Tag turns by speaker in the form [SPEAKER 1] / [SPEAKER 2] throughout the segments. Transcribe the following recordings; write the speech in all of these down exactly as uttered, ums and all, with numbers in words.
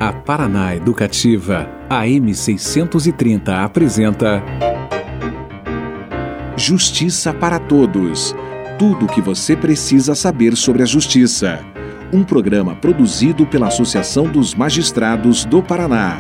[SPEAKER 1] A Paraná Educativa, A M seiscentos e trinta apresenta Justiça para Todos. Tudo o que você precisa saber sobre a justiça. Um programa produzido pela Associação dos Magistrados do Paraná.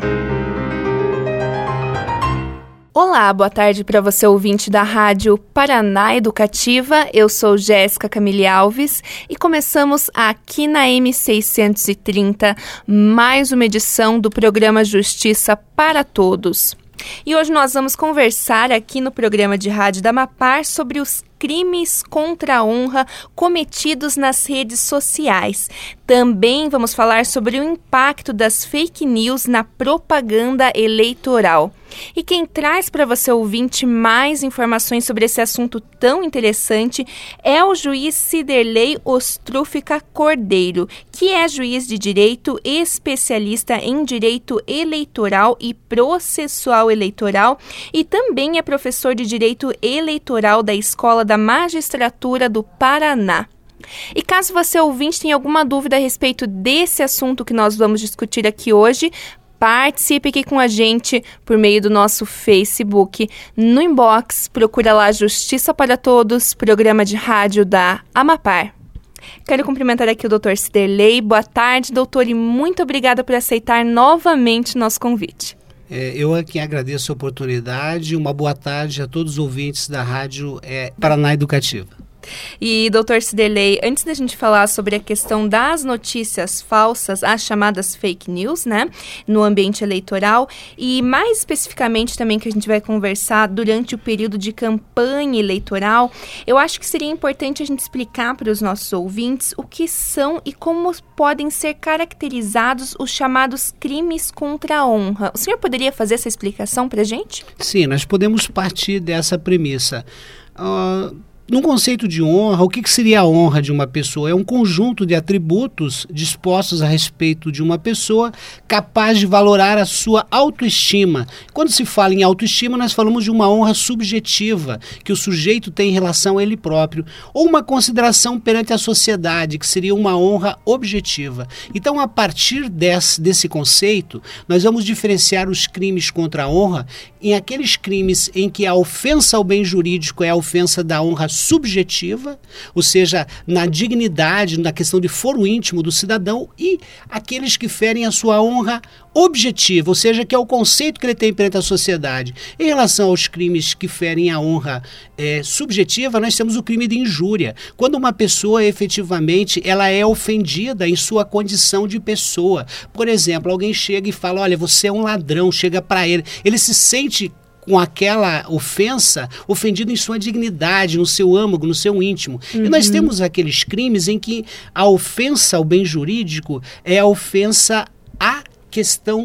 [SPEAKER 2] Olá, boa tarde para você ouvinte da Rádio Paraná Educativa. Eu sou Jéssica Camille Alves e começamos aqui na M seiscentos e trinta mais uma edição do programa Justiça para Todos. E hoje nós vamos conversar aqui no programa de rádio da Amapar sobre os crimes contra a honra cometidos nas redes sociais. Também vamos falar sobre o impacto das fake news na propaganda eleitoral. E quem traz para você, ouvinte, mais informações sobre esse assunto tão interessante é o juiz Ciderley Ostrúfica Cordeiro, que é juiz de direito, especialista em direito eleitoral e processual eleitoral e também é professor de direito eleitoral da Escola da Magistratura do Paraná. E caso você, ouvinte, tenha alguma dúvida a respeito desse assunto que nós vamos discutir aqui hoje, participe aqui com a gente por meio do nosso Facebook. No inbox, procura lá Justiça para Todos, programa de rádio da Amapar. Quero cumprimentar aqui o doutor Ciderley. Boa tarde, doutor, e muito obrigada por aceitar novamente o nosso convite.
[SPEAKER 3] É, eu aqui agradeço a oportunidade. Uma boa tarde a todos os ouvintes da Rádio é, Paraná Educativa.
[SPEAKER 2] E, doutor Ciderley, antes da gente falar sobre a questão das notícias falsas, as chamadas fake news, né, no ambiente eleitoral, e mais especificamente também que a gente vai conversar durante o período de campanha eleitoral, eu acho que seria importante a gente explicar para os nossos ouvintes o que são e como podem ser caracterizados os chamados crimes contra a honra. O senhor poderia fazer essa explicação para a gente?
[SPEAKER 3] Sim, nós podemos partir dessa premissa. Uh... No conceito de honra, o que seria a honra de uma pessoa? É um conjunto de atributos dispostos a respeito de uma pessoa capaz de valorar a sua autoestima. Quando se fala em autoestima, nós falamos de uma honra subjetiva, que o sujeito tem em relação a ele próprio, ou uma consideração perante a sociedade, que seria uma honra objetiva. Então, a partir desse, desse conceito, nós vamos diferenciar os crimes contra a honra em aqueles crimes em que a ofensa ao bem jurídico é a ofensa da honra subjetiva, ou seja, na dignidade, na questão de foro íntimo do cidadão, e aqueles que ferem a sua honra objetiva, ou seja, que é o conceito que ele tem perante a sociedade. Em relação aos crimes que ferem a honra é, subjetiva, nós temos o crime de injúria, quando uma pessoa efetivamente ela é ofendida em sua condição de pessoa. Por exemplo, alguém chega e fala, olha, você é um ladrão, chega para ele, ele se sente com aquela ofensa, ofendido em sua dignidade, no seu âmago, no seu íntimo. Uhum. E nós temos aqueles crimes em que a ofensa ao bem jurídico é a ofensa à questão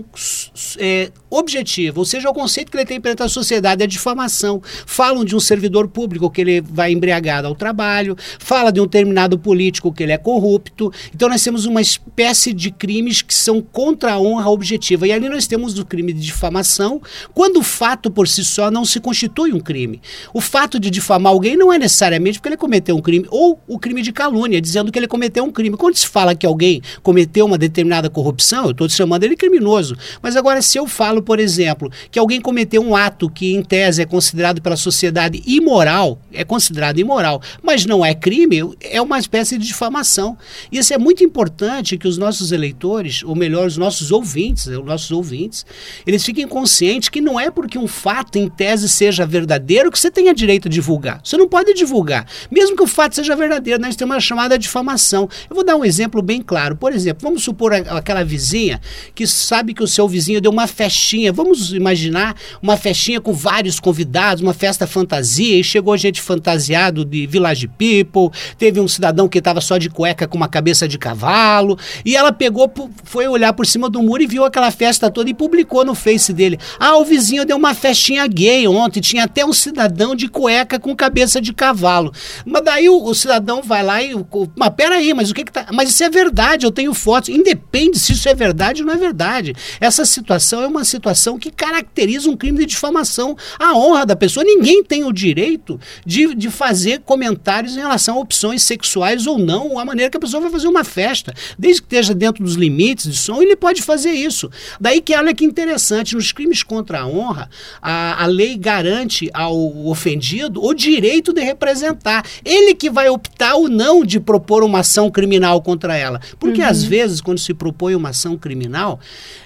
[SPEAKER 3] é, objetiva, ou seja, o conceito que ele tem perante a sociedade é a difamação. Falam de um servidor público que ele vai embriagado ao trabalho, fala de um determinado político que ele é corrupto. Então nós temos uma espécie de crimes que são contra a honra objetiva. E ali nós temos o crime de difamação, quando o fato por si só não se constitui um crime. O fato de difamar alguém não é necessariamente porque ele cometeu um crime, ou o crime de calúnia, dizendo que ele cometeu um crime. Quando se fala que alguém cometeu uma determinada corrupção, eu estou chamando ele criminoso. Mas agora, se eu falo, por exemplo, que alguém cometeu um ato que, em tese, é considerado pela sociedade imoral, é considerado imoral, mas não é crime, é uma espécie de difamação. E isso é muito importante que os nossos eleitores, ou melhor, os nossos ouvintes, os nossos ouvintes, eles fiquem conscientes que não é porque um fato, em tese, seja verdadeiro que você tenha direito a divulgar. Você não pode divulgar. Mesmo que o fato seja verdadeiro, nós temos uma chamada difamação. Eu vou dar um exemplo bem claro. Por exemplo, vamos supor aquela vizinha que sabe que o seu vizinho deu uma festinha, vamos imaginar uma festinha com vários convidados, uma festa fantasia, e chegou gente fantasiado de Village People, teve um cidadão que estava só de cueca com uma cabeça de cavalo, e ela pegou, foi olhar por cima do muro e viu aquela festa toda e publicou no Face dele. Ah, o vizinho deu uma festinha gay ontem, tinha até um cidadão de cueca com cabeça de cavalo. Mas daí o, o cidadão vai lá e, mas peraí, mas o que que tá... Mas isso é verdade, eu tenho fotos, independe se isso é verdade ou não é verdade. verdade. Essa situação é uma situação que caracteriza um crime de difamação à honra da pessoa. Ninguém tem o direito de, de fazer comentários em relação a opções sexuais ou não, ou a maneira que a pessoa vai fazer uma festa. Desde que esteja dentro dos limites de som, ele pode fazer isso. Daí que, olha que interessante, nos crimes contra a honra, a, a lei garante ao ofendido o direito de representar. Ele que vai optar ou não de propor uma ação criminal contra ela. Porque, uhum. às vezes, quando se propõe uma ação criminal,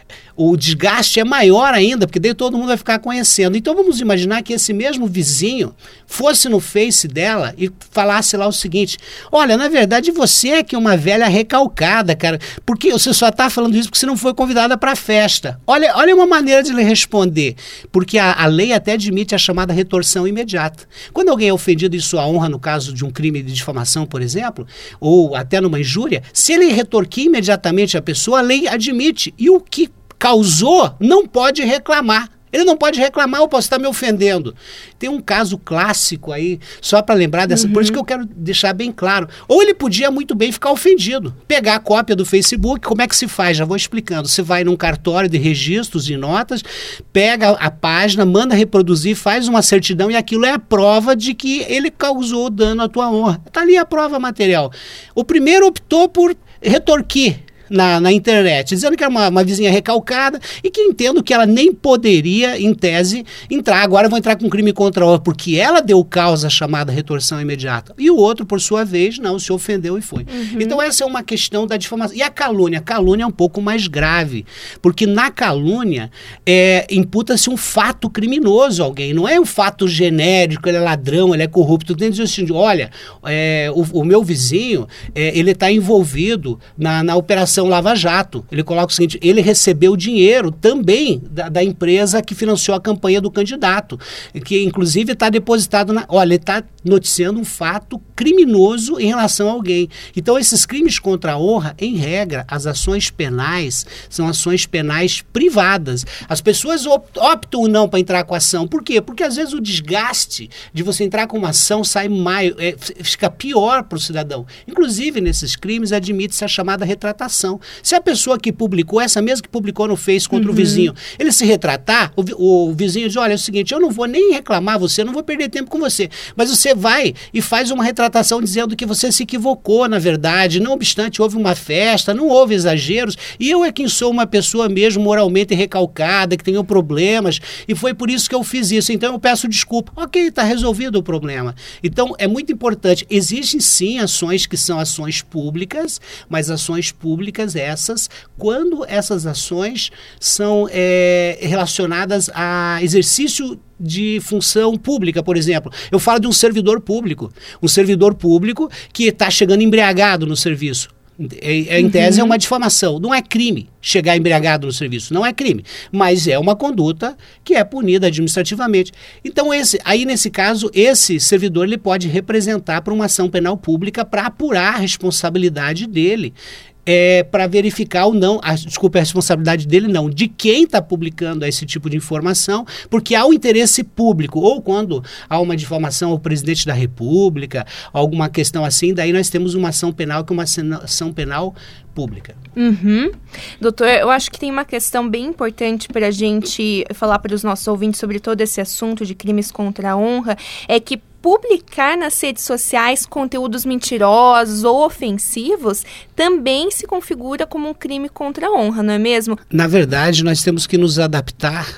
[SPEAKER 3] o desgaste é maior ainda, porque daí todo mundo vai ficar conhecendo. Então vamos imaginar que esse mesmo vizinho fosse no Face dela e falasse lá o seguinte: olha, na verdade você é que é uma velha recalcada, cara, porque você só está falando isso porque você não foi convidada para a festa. Olha, olha uma maneira de lhe responder, porque a, a lei até admite a chamada retorção imediata. Quando alguém é ofendido em sua honra, no caso de um crime de difamação, por exemplo, ou até numa injúria, se ele retorquir imediatamente a pessoa, a lei admite. E o que causou não pode reclamar. Ele não pode reclamar, eu posso estar me ofendendo. Tem um caso clássico aí, só para lembrar dessa, uhum. por isso que eu quero deixar bem claro. Ou ele podia muito bem ficar ofendido, pegar a cópia do Facebook. Como é que se faz? Já vou explicando. Você vai num cartório de registros e notas, pega a página, manda reproduzir, faz uma certidão e aquilo é a prova de que ele causou dano à tua honra. Está ali a prova material. O primeiro optou por retorquir Na, na internet, dizendo que era uma, uma vizinha recalcada e que entendo que ela nem poderia, em tese, entrar. Agora eu vou entrar com crime contra a honra, porque ela deu causa chamada retorção imediata. E o outro, por sua vez, não, se ofendeu e foi. Uhum. Então essa é uma questão da difamação. E a calúnia? A calúnia é um pouco mais grave, porque na calúnia é, imputa-se um fato criminoso a alguém. Não é um fato genérico, ele é ladrão, ele é corrupto. Tem que dizer assim, olha, é, o, o meu vizinho, é, ele está envolvido na, na operação Lava Jato. Ele coloca o seguinte: ele recebeu dinheiro também da, da empresa que financiou a campanha do candidato, que inclusive está depositado na... Olha, ele está noticiando um fato criminoso em relação a alguém. Então esses crimes contra a honra, em regra, as ações penais são ações penais privadas. As pessoas optam não para entrar com a ação. Por quê? Porque às vezes o desgaste de você entrar com uma ação sai mais, é, fica pior para o cidadão. Inclusive nesses crimes admite-se a chamada retratação. Se a pessoa que publicou, essa mesma que publicou no Face contra uhum. o vizinho, ele se retratar, o, o vizinho diz: olha, é o seguinte, eu não vou nem reclamar você, eu não vou perder tempo com você, mas você vai e faz uma retratação dizendo que você se equivocou, na verdade, não obstante houve uma festa, não houve exageros, e eu é quem sou uma pessoa mesmo moralmente recalcada, que tenho problemas, e foi por isso que eu fiz isso, então eu peço desculpa. Ok, está resolvido o problema. Então é muito importante, existem sim ações que são ações públicas, mas ações públicas essas, quando essas ações são é, relacionadas a exercício de função pública, por exemplo. Eu falo de um servidor público, um servidor público que está chegando embriagado no serviço. Em tese uhum. é uma difamação, não é crime chegar embriagado no serviço, não é crime, mas é uma conduta que é punida administrativamente. Então esse, aí nesse caso, esse servidor ele pode representar para uma ação penal pública para apurar a responsabilidade dele. É, para verificar ou não, a, desculpa, a responsabilidade dele não, de quem está publicando esse tipo de informação, porque há um interesse público, ou quando há uma difamação ao presidente da República, alguma questão assim, daí nós temos uma ação penal que é uma ação penal pública.
[SPEAKER 2] Uhum. Doutor, eu acho que tem uma questão bem importante para a gente falar para os nossos ouvintes sobre todo esse assunto de crimes contra a honra, é que publicar nas redes sociais conteúdos mentirosos ou ofensivos também se configura como um crime contra a honra, não é mesmo?
[SPEAKER 3] Na verdade, nós temos que nos adaptar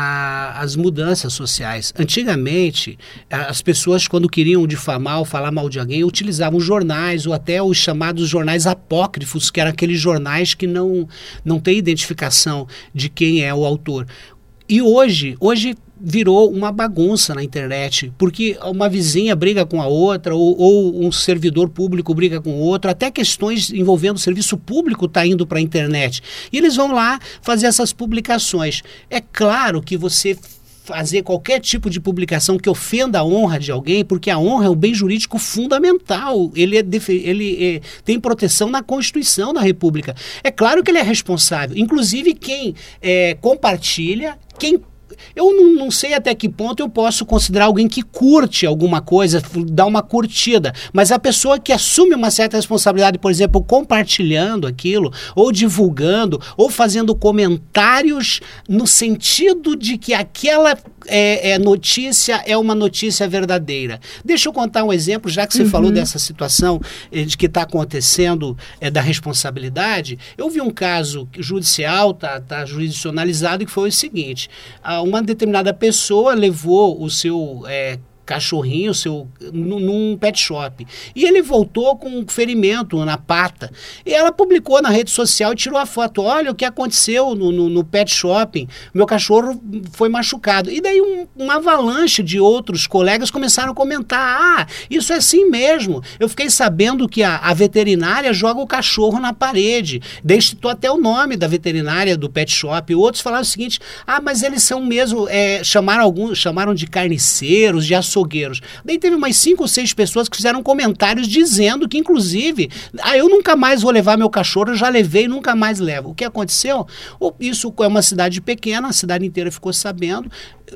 [SPEAKER 3] às mudanças sociais. Antigamente, as pessoas, quando queriam difamar ou falar mal de alguém, utilizavam jornais ou até os chamados jornais apócrifos, que eram aqueles jornais que não, não têm identificação de quem é o autor. E hoje, hoje virou uma bagunça na internet, porque uma vizinha briga com a outra, ou, ou um servidor público briga com o outro, até questões envolvendo o serviço público está indo para a internet. E eles vão lá fazer essas publicações. É claro que você fazer qualquer tipo de publicação que ofenda a honra de alguém, porque a honra é um bem jurídico fundamental, ele, é, ele é, tem proteção na Constituição da República. É claro que ele é responsável, inclusive quem é, compartilha, quem eu não, não sei até que ponto eu posso considerar alguém que curte alguma coisa, dá uma curtida, mas a pessoa que assume uma certa responsabilidade, por exemplo, compartilhando aquilo, ou divulgando, ou fazendo comentários no sentido de que aquela é, é, notícia é uma notícia verdadeira. Deixa eu contar um exemplo, já que você uhum. falou dessa situação eh, de que está acontecendo eh, da responsabilidade. Eu vi um caso judicial, está tá jurisdicionalizado, que foi o seguinte: uma determinada pessoa levou o seu eh, cachorrinho seu, num, num pet shop, e ele voltou com um ferimento na pata, e ela publicou na rede social e tirou a foto. Olha o que aconteceu no, no, no pet shopping, meu cachorro foi machucado. E daí um, uma avalanche de outros colegas começaram a comentar: ah, isso é assim mesmo, eu fiquei sabendo que a, a veterinária joga o cachorro na parede. Daí citou até o nome da veterinária do pet shop. Outros falaram o seguinte: ah, mas eles são mesmo, é, chamaram alguns, chamaram de carniceiros, de açougueiros. Daí teve umas cinco ou seis pessoas que fizeram comentários dizendo que, inclusive, ah, eu nunca mais vou levar meu cachorro, eu já levei e nunca mais levo. O que aconteceu? Isso é uma cidade pequena, a cidade inteira ficou sabendo,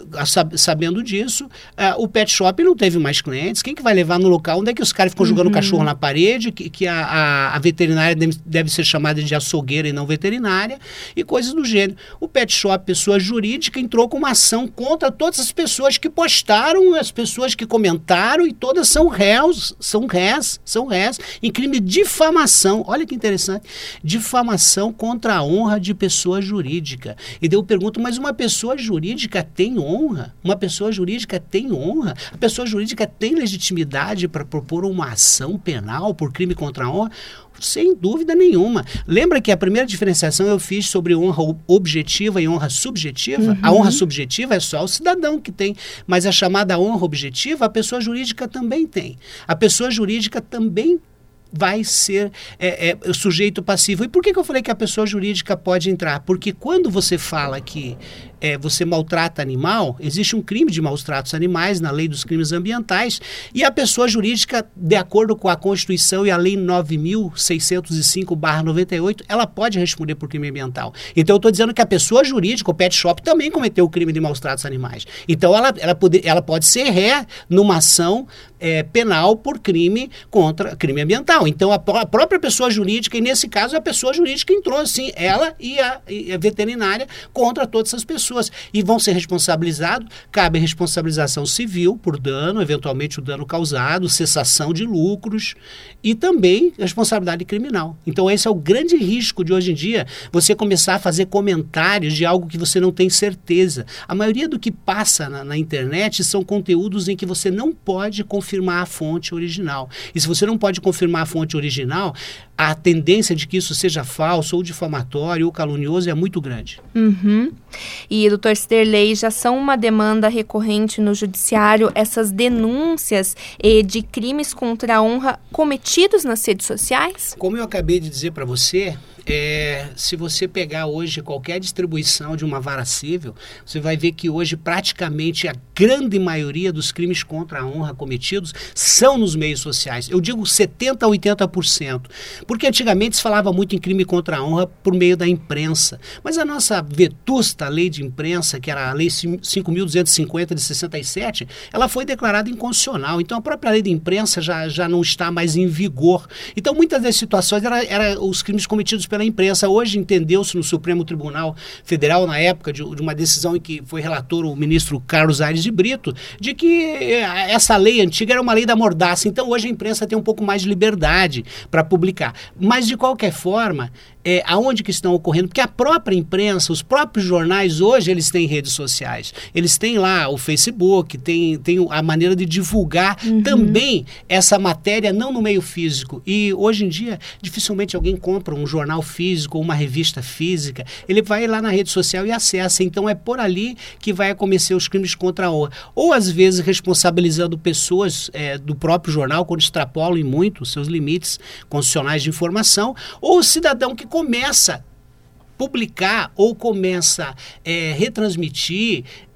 [SPEAKER 3] sabendo disso. Uh, o pet shop não teve mais clientes. Quem que vai levar no local onde é que os caras ficam uhum. jogando o cachorro na parede, que, que a, a, a veterinária deve, deve ser chamada de açougueira e não veterinária, e coisas do gênero. O pet shop, pessoa jurídica, entrou com uma ação contra todas as pessoas que postaram, as pessoas que comentaram, e todas são réus, são réis, são réis em crime de difamação. Olha que interessante. Difamação contra a honra de pessoa jurídica. E daí eu pergunto, mas uma pessoa jurídica tem honra? Uma pessoa jurídica tem honra? A pessoa jurídica tem legitimidade para propor uma ação penal por crime contra a honra? Sem dúvida nenhuma. Lembra que a primeira diferenciação eu fiz sobre honra objetiva e honra subjetiva? Uhum. A honra subjetiva é só o cidadão que tem, mas a chamada honra objetiva a pessoa jurídica também tem. A pessoa jurídica também vai ser é, é, sujeito passivo. E por que, que eu falei que a pessoa jurídica pode entrar? Porque quando você fala que é, você maltrata animal, existe um crime de maus tratos animais na lei dos crimes ambientais, e a pessoa jurídica, de acordo com a Constituição e a lei nove mil seiscentos e cinco barra noventa e oito, ela pode responder por crime ambiental. Então eu estou dizendo que a pessoa jurídica, o pet shop, também cometeu o crime de maus tratos animais. Então ela, ela, pode, ela pode ser ré numa ação é, penal por crime contra crime ambiental. Então a, a própria pessoa jurídica, e nesse caso a pessoa jurídica entrou assim, ela e a, e a veterinária, contra todas essas pessoas. E vão ser responsabilizados, cabe responsabilização civil por dano, eventualmente o dano causado, cessação de lucros e também responsabilidade criminal. Então esse é o grande risco de hoje em dia, você começar a fazer comentários de algo que você não tem certeza. A maioria do que passa na, na internet são conteúdos em que você não pode confirmar a fonte original. E se você não pode confirmar a fonte original, a tendência de que isso seja falso ou difamatório ou calunioso é muito grande.
[SPEAKER 2] Uhum. E, doutor Ciderley, já são uma demanda recorrente no judiciário essas denúncias eh, de crimes contra a honra cometidos nas redes sociais?
[SPEAKER 3] Como eu acabei de dizer para você, é, se você pegar hoje qualquer distribuição de uma vara civil, você vai ver que hoje praticamente a grande maioria dos crimes contra a honra cometidos são nos meios sociais. Eu digo setenta a oitenta por cento. Porque antigamente se falava muito em crime contra a honra por meio da imprensa. Mas a nossa vetusta lei de imprensa, que era a lei cinco mil duzentos e cinquenta de sessenta e sete, ela foi declarada inconstitucional. Então a própria lei de imprensa já, já não está mais em vigor. Então muitas das situações eram era os crimes cometidos pela imprensa. Hoje entendeu-se no Supremo Tribunal Federal, na época de, de uma decisão em que foi relator o ministro Carlos Aires de Brito, de que essa lei antiga era uma lei da mordaça. Então hoje a imprensa tem um pouco mais de liberdade para publicar. Mas, de qualquer forma, é, aonde que estão ocorrendo? Porque a própria imprensa, os próprios jornais, hoje, eles têm redes sociais. Eles têm lá o Facebook, tem, tem a maneira de divulgar uhum. também essa matéria, não no meio físico. E, hoje em dia, dificilmente alguém compra um jornal físico ou uma revista física. Ele vai lá na rede social e acessa. Então, é por ali que vai acontecer os crimes contra a honra. Ou, às vezes, responsabilizando pessoas é, do próprio jornal, quando extrapolam muito os seus limites constitucionais de informação, ou o cidadão que começa a publicar ou começa a é, retransmitir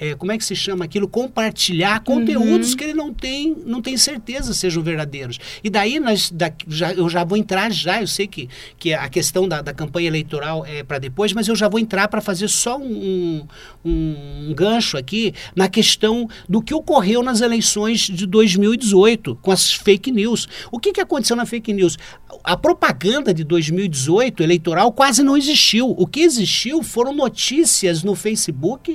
[SPEAKER 3] é, como é que se chama aquilo? Compartilhar conteúdos uhum. que ele não tem, não tem certeza sejam verdadeiros. E daí nós, da, já, eu já vou entrar já, eu sei que, que a questão da, da campanha eleitoral é para depois, mas eu já vou entrar para fazer só um, um, um gancho aqui na questão do que ocorreu nas eleições de dois mil e dezoito, com as fake news. O que, que aconteceu na fake news? A propaganda de dois mil e dezoito eleitoral quase não existiu. O que existiu foram notícias no Facebook,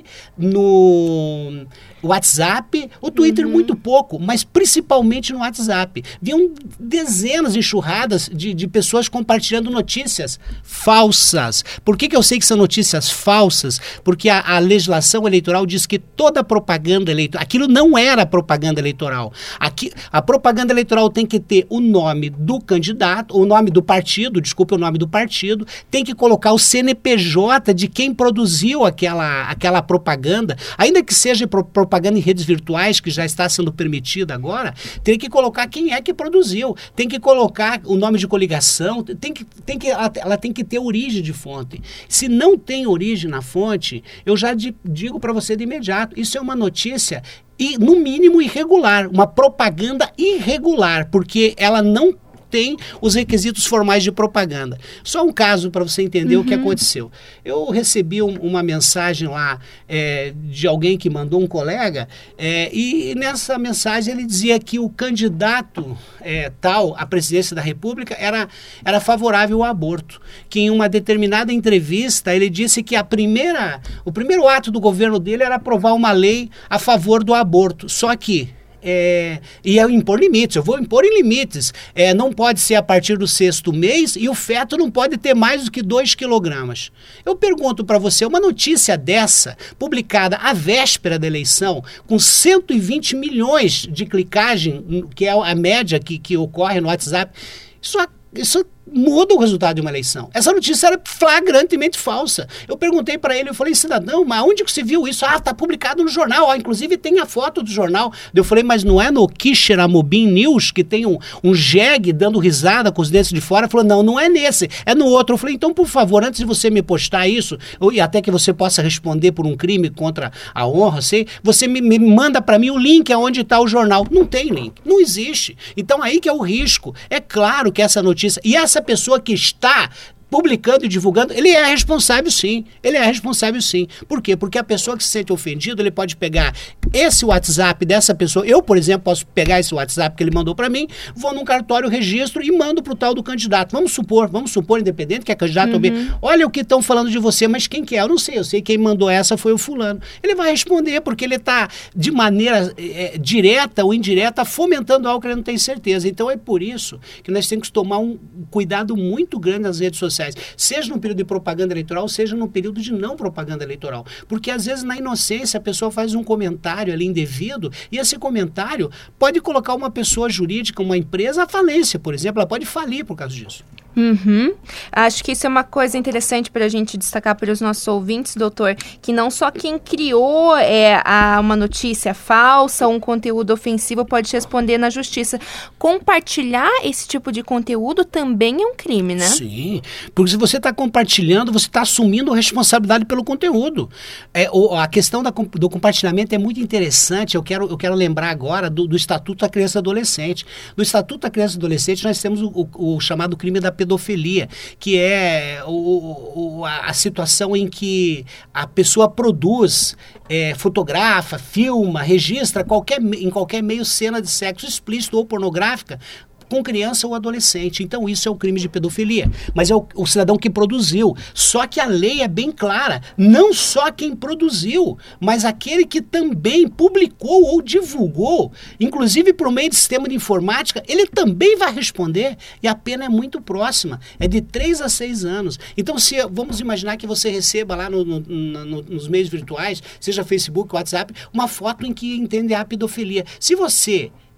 [SPEAKER 3] no WhatsApp, o Twitter uhum. muito pouco, mas principalmente no WhatsApp. Viam dezenas, enxurradas de, de pessoas compartilhando notícias falsas. Por que, que eu sei que são notícias falsas? Porque a, a legislação eleitoral diz que toda propaganda eleitoral, aquilo não era propaganda eleitoral. Aqui, a propaganda eleitoral tem que ter o nome do candidato, o nome do partido, desculpa, o nome do partido, tem que colocar o C N P J de quem produziu aquela, aquela propaganda, ainda que seja pro, propaganda em redes virtuais, que já está sendo permitida agora, tem que colocar quem é que produziu, tem que colocar o nome de coligação, tem que, tem que, ela, ela tem que ter origem de fonte. Se não tem origem na fonte, eu já di, digo para você de imediato, isso é uma notícia e, no mínimo, irregular, uma propaganda irregular, porque ela não tem os requisitos formais de propaganda. Só um caso para você entender uhum. o que aconteceu. Eu recebi um, uma mensagem lá é, de alguém que mandou um colega é, e nessa mensagem ele dizia que o candidato é, tal à presidência da República era, era favorável ao aborto. Que em uma determinada entrevista ele disse que a primeira, o primeiro ato do governo dele era aprovar uma lei a favor do aborto. Só que É, e eu impor limites, eu vou impor em limites. É, não pode ser a partir do sexto mês e o feto não pode ter mais do que dois quilogramas. Eu pergunto para você, uma notícia dessa, publicada à véspera da eleição, com cento e vinte milhões de clicagem, que é a média que, que ocorre no WhatsApp, isso, isso muda o resultado de uma eleição. Essa notícia era flagrantemente falsa. Eu perguntei para ele, eu falei, cidadão, mas onde que você viu isso? Ah, está publicado no jornal, ah, inclusive tem a foto do jornal. Eu falei, mas não é no Quixeramobim News que tem um, um jegue dando risada com os dentes de fora? Ele falou, não, não é nesse, é no outro. Eu falei, então, por favor, antes de você me postar isso, ou, e até que você possa responder por um crime contra a honra, sei, você me, me manda para mim o link aonde está o jornal. Não tem link, não existe. Então aí que é o risco. É claro que essa notícia, e essa pessoa que está publicando e divulgando, ele é responsável sim, ele é responsável sim. Por quê? Porque a pessoa que se sente ofendido, ele pode pegar esse WhatsApp dessa pessoa, eu, por exemplo, posso pegar esse WhatsApp que ele mandou para mim, vou num cartório, registro e mando pro tal do candidato. Vamos supor, vamos supor, independente, que é candidato ou bem, olha o que estão falando de você, mas quem que é? Eu não sei, eu sei quem mandou essa foi o fulano. Ele vai responder, porque ele está de maneira é, direta ou indireta fomentando algo que ele não tem certeza. Então é por isso que nós temos que tomar um cuidado muito grande nas redes sociais. Seja no período de propaganda eleitoral, seja no período de não propaganda eleitoral. Porque às vezes na inocência a pessoa faz um comentário ali indevido e esse comentário pode colocar uma pessoa jurídica, uma empresa à falência, por exemplo, ela pode falir por causa disso.
[SPEAKER 2] Uhum. Acho que isso é uma coisa interessante para a gente destacar para os nossos ouvintes, doutor, que não só quem criou é, a, uma notícia falsa, um conteúdo ofensivo pode responder na justiça. Compartilhar esse tipo de conteúdo também é um crime, né?
[SPEAKER 3] Sim, porque se você está compartilhando, você está assumindo responsabilidade pelo conteúdo. É, o, a questão da, do compartilhamento é muito interessante, eu quero, eu quero lembrar agora do, do Estatuto da Criança e Adolescente. No Estatuto da Criança e Adolescente nós temos o, o, o chamado crime da pedofilia. pedofilia, que é o, o, a, a situação em que a pessoa produz, é, fotografa, filma, registra qualquer, em qualquer meio cena de sexo explícito ou pornográfica com criança ou adolescente. Então isso é o crime de pedofilia, mas é o, o cidadão que produziu. Só que a lei é bem clara, não só quem produziu, mas aquele que também publicou ou divulgou, inclusive por meio de sistema de informática, ele também vai responder, e a pena é muito próxima, é de três a seis anos. Então se, vamos imaginar que você receba lá no, no, no, nos meios virtuais, seja Facebook, WhatsApp, uma foto em que entende a pedofilia. Se você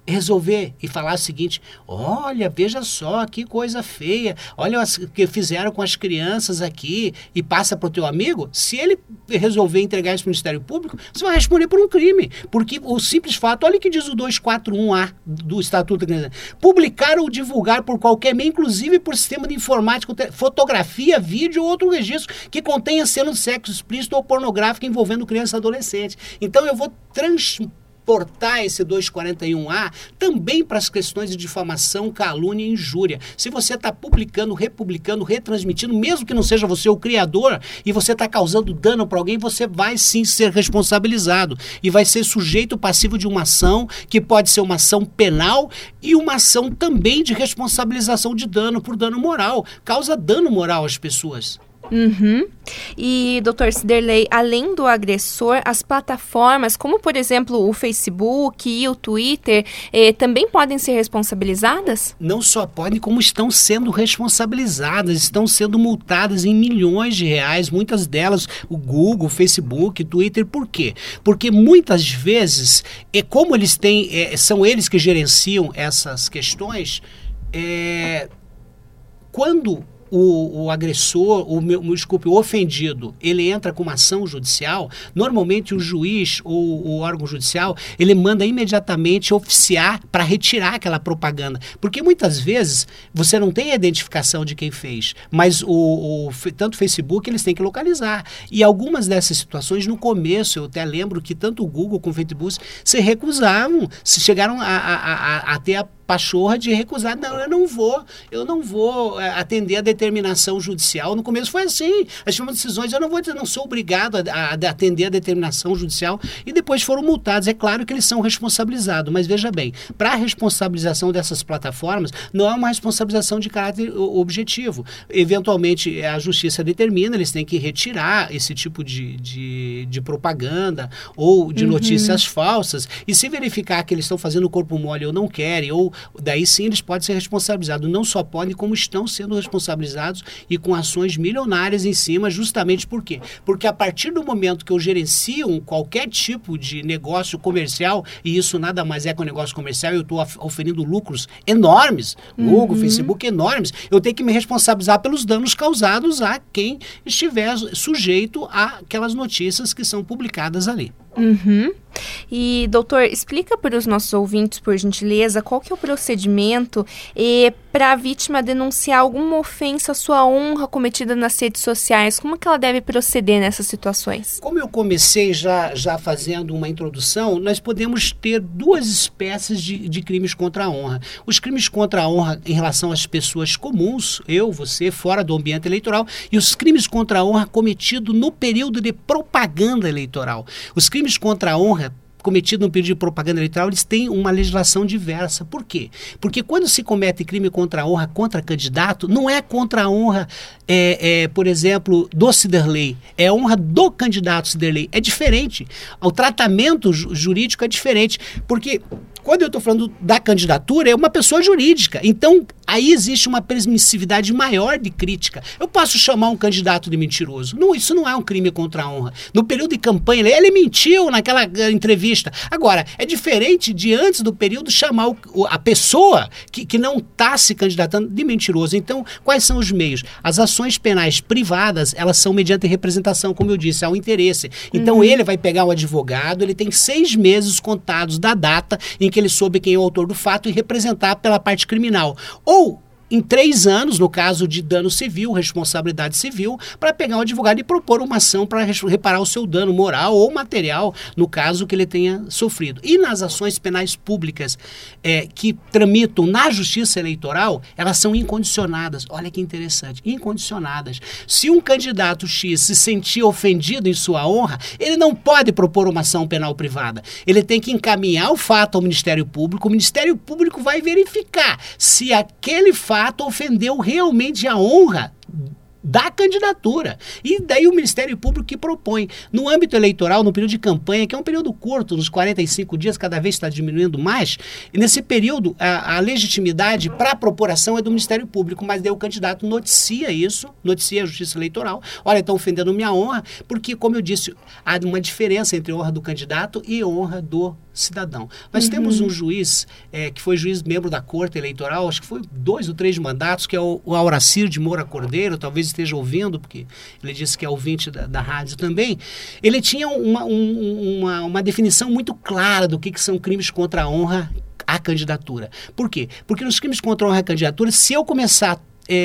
[SPEAKER 3] resolver e falar o seguinte: olha, veja só que coisa feia, olha o que fizeram com as crianças aqui, e passa para o teu amigo, se ele resolver entregar isso para o Ministério Público, você vai responder por um crime, porque o simples fato, olha o que diz o duzentos e quarenta e um A do Estatuto da Criança: publicar ou divulgar por qualquer meio, inclusive por sistema de informática, fotografia, vídeo ou outro registro que contenha cena de sexo explícito ou pornográfico envolvendo criança e adolescente. Então eu vou transportar esse duzentos e quarenta e um A também para as questões de difamação, calúnia e injúria. Se você está publicando, republicando, retransmitindo, mesmo que não seja você o criador, e você está causando dano para alguém, você vai sim ser responsabilizado e vai ser sujeito passivo de uma ação, que pode ser uma ação penal e uma ação também de responsabilização de dano por dano moral. Causa dano moral às pessoas.
[SPEAKER 2] Uhum. E, doutor Ciderley, além do agressor, as plataformas, como por exemplo o Facebook e o Twitter, eh, também podem ser responsabilizadas?
[SPEAKER 3] Não só podem, como estão sendo responsabilizadas, estão sendo multadas em milhões de reais, muitas delas o Google, o Facebook, o Twitter. Por quê? Porque muitas vezes, é como eles têm, é, são eles que gerenciam essas questões, é, quando O, o agressor, o, meu, desculpe, o ofendido, ele entra com uma ação judicial, normalmente o juiz ou o órgão judicial, ele manda imediatamente oficiar para retirar aquela propaganda. Porque muitas vezes você não tem a identificação de quem fez, mas o, o, tanto o Facebook eles têm que localizar. E algumas dessas situações, no começo, eu até lembro que tanto o Google como o Facebook se recusavam, se chegaram a, a, a, a ter a pachorra de recusar: não, eu não vou, eu não vou atender a determinação judicial. No começo foi assim, as primeiras decisões, eu não vou, eu não sou obrigado a, a, a atender a determinação judicial, e depois foram multados. É claro que eles são responsabilizados, mas veja bem, para a responsabilização dessas plataformas, não é uma responsabilização de caráter objetivo. Eventualmente, a justiça determina, eles têm que retirar esse tipo de, de, de propaganda ou de uhum. notícias falsas, e se verificar que eles estão fazendo o corpo mole ou não querem, ou daí sim eles podem ser responsabilizados. Não só podem, como estão sendo responsabilizados, e com ações milionárias em cima. Justamente por quê? Porque a partir do momento que eu gerencio qualquer tipo de negócio comercial, e isso nada mais é que um negócio comercial, eu estou oferindo lucros enormes, uhum. Google, Facebook enormes, eu tenho que me responsabilizar pelos danos causados a quem estiver sujeito àquelas notícias que são publicadas ali.
[SPEAKER 2] Uhum. E, doutor, explica para os nossos ouvintes, por gentileza, qual que é o procedimento eh, para a vítima denunciar alguma ofensa à sua honra cometida nas redes sociais. Como que ela deve proceder nessas situações?
[SPEAKER 3] Como eu comecei já, já fazendo uma introdução, nós podemos ter duas espécies de, de crimes contra a honra. Os crimes contra a honra em relação às pessoas comuns, eu, você, fora do ambiente eleitoral, e os crimes contra a honra cometidos no período de propaganda eleitoral. Os crimes contra a honra cometido no período de propaganda eleitoral, eles têm uma legislação diversa. Por quê? Porque quando se comete crime contra a honra contra candidato, não é contra a honra, é, é, por exemplo, do Ciderley, é a honra do candidato Ciderley. É diferente. O tratamento jurídico é diferente, porque quando eu estou falando da candidatura, é uma pessoa jurídica. Então, aí existe uma permissividade maior de crítica. Eu posso chamar um candidato de mentiroso. Não, isso não é um crime contra a honra. No período de campanha, ele mentiu naquela entrevista. Agora, é diferente de antes do período chamar o, a pessoa que, que não está se candidatando de mentiroso. Então, quais são os meios? As ações penais privadas, elas são mediante representação, como eu disse, ao interesse. Então, uhum. ele vai pegar um advogado, ele tem seis meses contados da data em que ele soube quem é o autor do fato e representar pela parte criminal. Ou em três anos, no caso de dano civil, responsabilidade civil, para pegar um advogado e propor uma ação para reparar o seu dano moral ou material, no caso que ele tenha sofrido. E nas ações penais públicas é, que tramitam na justiça eleitoral, elas são incondicionadas. Olha que interessante, incondicionadas. Se um candidato X se sentir ofendido em sua honra, ele não pode propor uma ação penal privada. Ele tem que encaminhar o fato ao Ministério Público, o Ministério Público vai verificar se aquele fato ofendeu realmente a honra da candidatura. E daí o Ministério Público que propõe. No âmbito eleitoral, no período de campanha, que é um período curto, nos quarenta e cinco dias, cada vez está diminuindo mais, e nesse período a, a legitimidade para a propor ação é do Ministério Público, mas daí o candidato noticia isso, noticia a Justiça Eleitoral. Olha, estão ofendendo minha honra, porque, como eu disse, há uma diferença entre honra do candidato e honra do cidadão. Nós
[SPEAKER 2] uhum.
[SPEAKER 3] temos um juiz é, que foi juiz membro da Corte Eleitoral, acho que foi dois ou três mandatos, que é o, o Auracir de Moura Cordeiro, talvez esteja ouvindo, porque ele disse que é ouvinte da, da rádio também. Ele tinha uma, um, uma, uma definição muito clara do que, que são crimes contra a honra à candidatura. Por quê? Porque nos crimes contra a honra à candidatura, se eu começar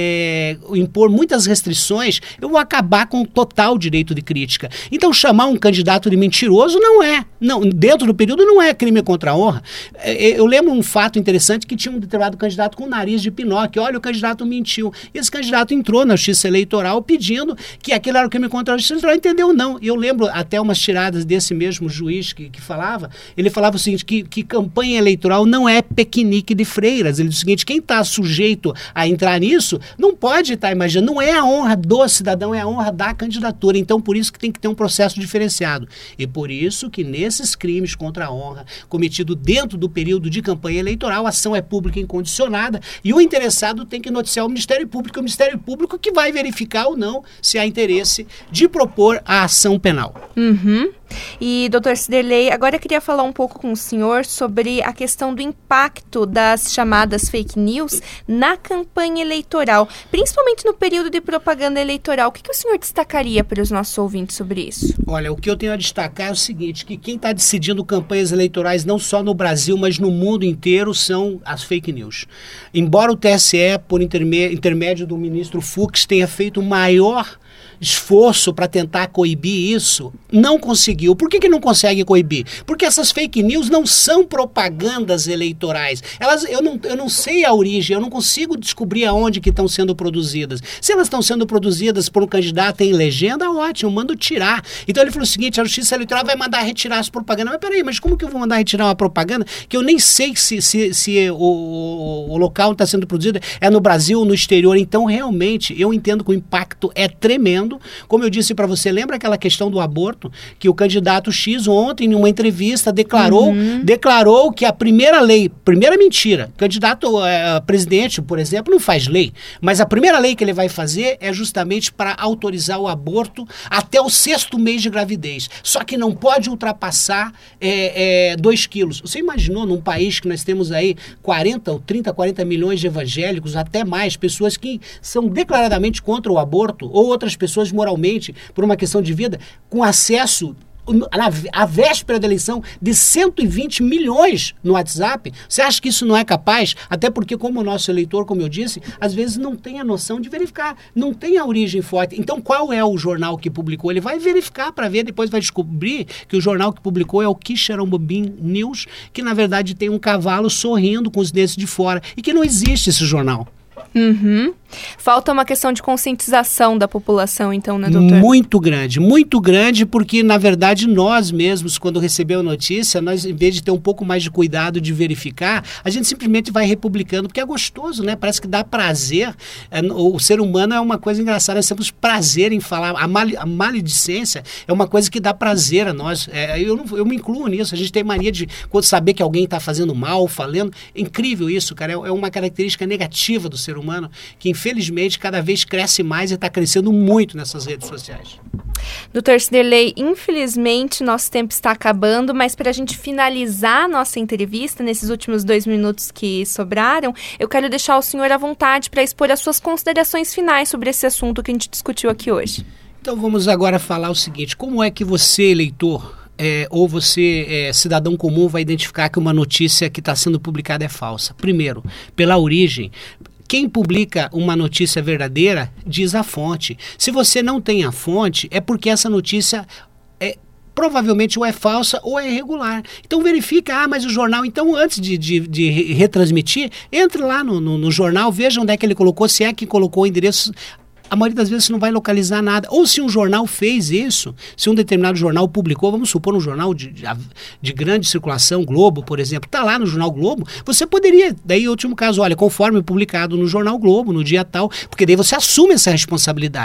[SPEAKER 3] É, impor muitas restrições, eu vou acabar com o total direito de crítica. Então, chamar um candidato de mentiroso não é. Não, dentro do período não é crime contra a honra. É, eu lembro um fato interessante que tinha um determinado candidato com o nariz de Pinóquio. Olha, o candidato mentiu. E esse candidato entrou na Justiça Eleitoral pedindo que aquilo era o crime contra a Justiça Eleitoral. Entendeu? Não. E eu lembro até umas tiradas desse mesmo juiz que, que falava. Ele falava o seguinte, que, que campanha eleitoral não é piquenique de freiras. Ele disse o seguinte, quem está sujeito a entrar nisso não pode estar imaginando, não é a honra do cidadão, é a honra da candidatura. Então, por isso que tem que ter um processo diferenciado. E por isso que nesses crimes contra a honra, cometido dentro do período de campanha eleitoral, a ação é pública incondicionada e o interessado tem que noticiar o Ministério Público, o Ministério Público que vai verificar ou não se há interesse de propor a ação penal.
[SPEAKER 2] Uhum. E, doutor Ciderley, agora eu queria falar um pouco com o senhor sobre a questão do impacto das chamadas fake news na campanha eleitoral, principalmente no período de propaganda eleitoral. O que, que o senhor destacaria para os nossos ouvintes sobre isso?
[SPEAKER 3] Olha, o que eu tenho a destacar é o seguinte, que quem está decidindo campanhas eleitorais não só no Brasil, mas no mundo inteiro são as fake news. Embora o T S E, por intermé- intermédio do ministro Fux, tenha feito o maior esforço para tentar coibir isso, não conseguiu. Por que que não consegue coibir? Porque essas fake news não são propagandas eleitorais. Elas, eu, não, eu não sei a origem, eu não consigo descobrir aonde que estão sendo produzidas. Se elas estão sendo produzidas por um candidato em legenda, ótimo, mando tirar. Então ele falou o seguinte, a Justiça Eleitoral vai mandar retirar as propagandas. Mas peraí, mas como que eu vou mandar retirar uma propaganda que eu nem sei se, se, se o, o, o local onde está sendo produzido é no Brasil ou no exterior? Então realmente eu entendo que o impacto é tremendo. Como eu disse para você, lembra aquela questão do aborto? Que o candidato X ontem, em uma entrevista, declarou, uhum. declarou que a primeira lei, primeira mentira, o candidato é, presidente, por exemplo, não faz lei, mas a primeira lei que ele vai fazer é justamente para autorizar o aborto até o sexto mês de gravidez. Só que não pode ultrapassar é, é, dois quilos. Você imaginou num país que nós temos aí quarenta ou trinta, quarenta milhões de evangélicos, até mais, pessoas que são declaradamente contra o aborto, ou outras pessoas moralmente, por uma questão de vida, com acesso na, à véspera da eleição de cento e vinte milhões no WhatsApp? Você acha que isso não é capaz? Até porque, como o nosso eleitor, como eu disse, às vezes não tem a noção de verificar, não tem a origem forte. Então, qual é o jornal que publicou? Ele vai verificar para ver, depois vai descobrir que o jornal que publicou é o Quixeramobim News, que na verdade tem um cavalo sorrindo com os dentes de fora, e que não existe esse jornal.
[SPEAKER 2] Uhum. Falta uma questão de conscientização da população, então, né, doutor?
[SPEAKER 3] Muito grande, muito grande, porque, na verdade, nós mesmos, quando recebemos a notícia, nós, em vez de ter um pouco mais de cuidado de verificar, a gente simplesmente vai republicando, porque é gostoso, né? Parece que dá prazer. É, o ser humano é uma coisa engraçada, nós temos prazer em falar. A, mal, a maledicência é uma coisa que dá prazer a nós. É, eu, não, eu me incluo nisso, a gente tem mania de saber que alguém está fazendo mal, falando. É incrível isso, cara, é, é uma característica negativa do ser humano. humano, que infelizmente cada vez cresce mais e está crescendo muito nessas redes sociais.
[SPEAKER 2] doutor Ciderley, infelizmente nosso tempo está acabando, mas para a gente finalizar a nossa entrevista, nesses últimos dois minutos que sobraram, eu quero deixar o senhor à vontade para expor as suas considerações finais sobre esse assunto que a gente discutiu aqui hoje.
[SPEAKER 3] Então vamos agora falar o seguinte, como é que você, eleitor, É, ou você, é, cidadão comum, vai identificar que uma notícia que está sendo publicada é falsa? Primeiro, pela origem. Quem publica uma notícia verdadeira diz a fonte. Se você não tem a fonte, é porque essa notícia é provavelmente ou é falsa ou é irregular. Então verifica, ah, mas o jornal, então antes de, de, de retransmitir, entre lá no, no, no jornal, veja onde é que ele colocou, se é que colocou o endereço. A maioria das vezes você não vai localizar nada. Ou se um jornal fez isso, se um determinado jornal publicou, vamos supor um jornal de, de, de grande circulação, Globo, por exemplo, está lá no Jornal Globo, você poderia, daí o último caso, olha, conforme publicado no Jornal Globo, no dia tal, porque daí você assume essa responsabilidade.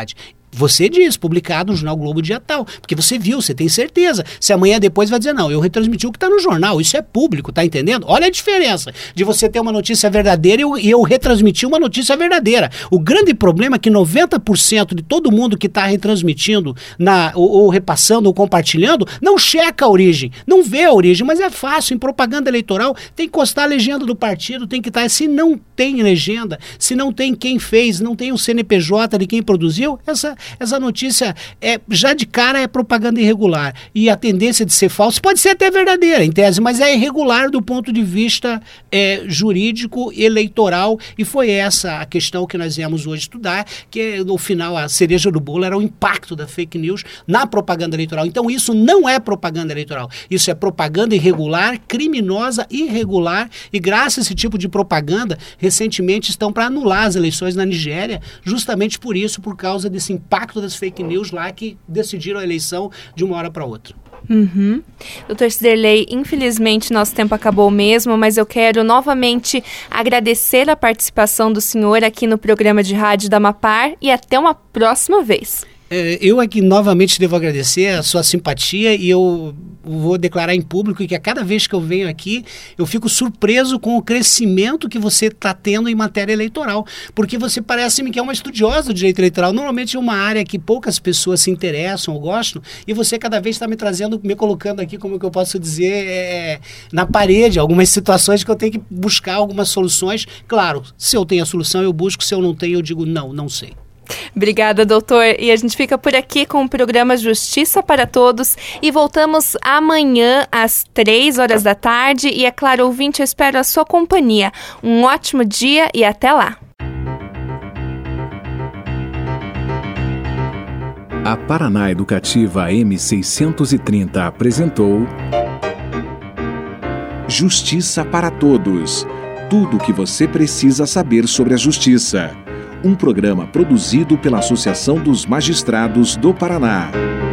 [SPEAKER 3] Você diz, publicado no Jornal Globo dia tal, porque você viu, você tem certeza. Se amanhã depois vai dizer, não, eu retransmiti o que está no jornal, isso é público, tá entendendo? Olha a diferença de você ter uma notícia verdadeira e eu, e eu retransmitir uma notícia verdadeira. O grande problema é que noventa por cento de todo mundo que está retransmitindo, na, ou, ou repassando, ou compartilhando, não checa a origem, não vê a origem, mas é fácil, em propaganda eleitoral, tem que constar a legenda do partido, tem que estar, se não tem legenda, se não tem quem fez, não tem o C N P J de quem produziu, essa Essa notícia, é, já de cara, é propaganda irregular. E a tendência de ser falsa pode ser até verdadeira, em tese, mas é irregular do ponto de vista é, jurídico, eleitoral. E foi essa a questão que nós viemos hoje estudar, que no final a cereja do bolo era o impacto da fake news na propaganda eleitoral. Então isso não é propaganda eleitoral. Isso é propaganda irregular, criminosa, irregular. E graças a esse tipo de propaganda, recentemente estão para anular as eleições na Nigéria, justamente por isso, por causa desse impacto das fake news lá que decidiram a eleição de uma hora para outra.
[SPEAKER 2] Uhum. doutor Ciderley, infelizmente nosso tempo acabou mesmo, mas eu quero novamente agradecer a participação do senhor aqui no programa de rádio da Amapar e até uma próxima vez.
[SPEAKER 3] É, eu aqui novamente devo agradecer a sua simpatia e eu vou declarar em público que a cada vez que eu venho aqui eu fico surpreso com o crescimento que você está tendo em matéria eleitoral, porque você parece-me que é uma estudiosa do direito eleitoral, normalmente é uma área que poucas pessoas se interessam ou gostam, e você cada vez está me trazendo, me colocando aqui, como que eu posso dizer, é, na parede, algumas situações que eu tenho que buscar algumas soluções. Claro, se eu tenho a solução eu busco, se eu não tenho eu digo não, não sei.
[SPEAKER 2] Obrigada, doutor. E a gente fica por aqui com o programa Justiça para Todos e voltamos amanhã às três horas da tarde. E é claro, ouvinte, eu espero a sua companhia. Um ótimo dia e até lá.
[SPEAKER 1] A Paraná Educativa M seiscentos e trinta apresentou Justiça para Todos. Tudo o que você precisa saber sobre a justiça. Um programa produzido pela Associação dos Magistrados do Paraná.